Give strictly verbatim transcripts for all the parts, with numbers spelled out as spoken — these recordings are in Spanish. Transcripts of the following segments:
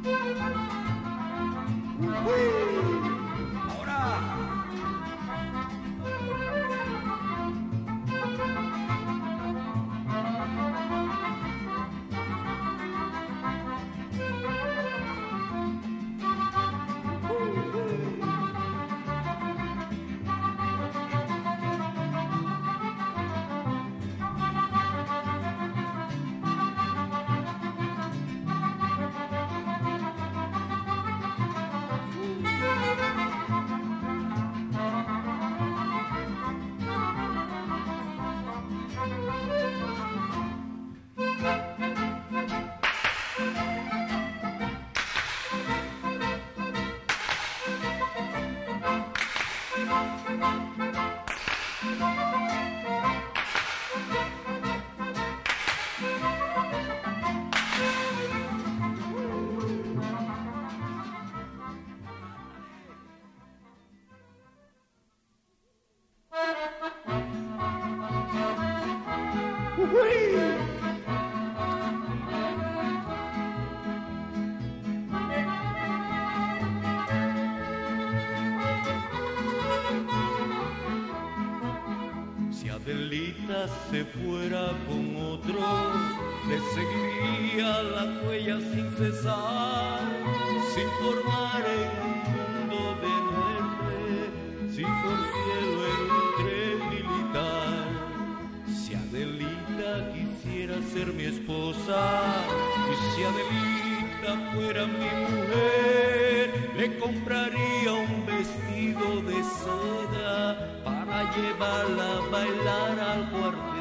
Si Adelita se fuera con otro, le seguiría la huella sin cesar, sin formar en un mundo de muerte, sin por cielo en un tren militar. Si Adelita quisiera ser mi esposa, y si Adelita fuera mi mujer, le compraría un vestido de seda para llevarla a bailar al cuartel.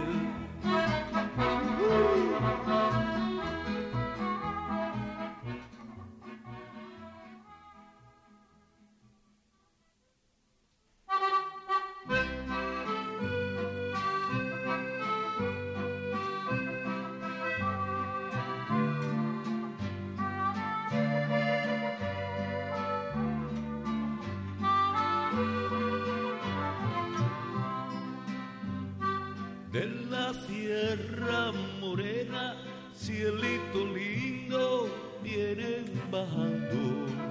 De la Sierra Morena, cielito lindo, vienen bajando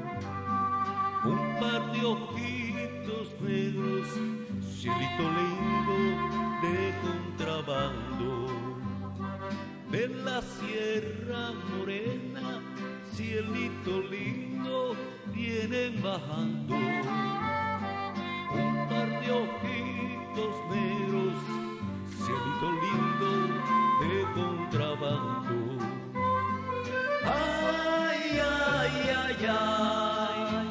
un par de ojitos negros, cielito lindo de contrabando. De la Sierra Morena, cielito lindo, vienen bajando un par de ojitos negros, cielito lindo de contrabando. Ay, ay, ay, ay,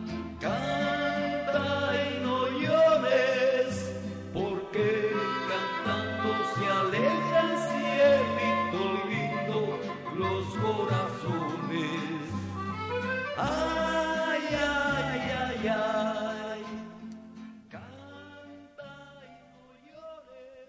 canta y no llores, porque cantando se alegra el cielito lindo los corazones. Ay, ay, ay, ay, canta y no llores.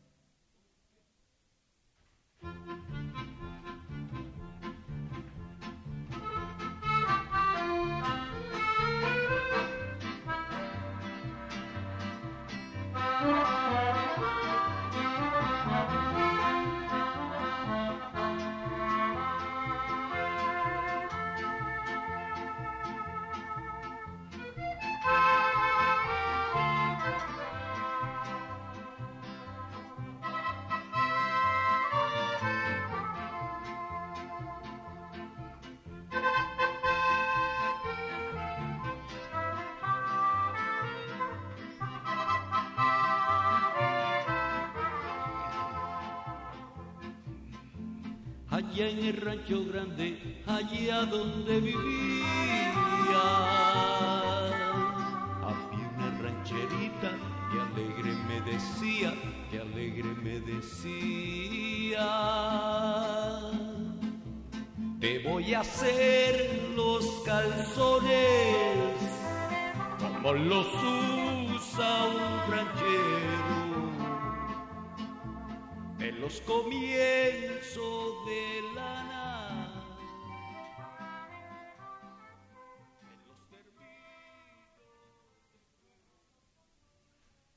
Allá en el rancho grande, allá donde vivía, había una rancherita que alegre me decía, que alegre me decía: te voy a hacer los calzones como los usa un ranchero en los comienzos de la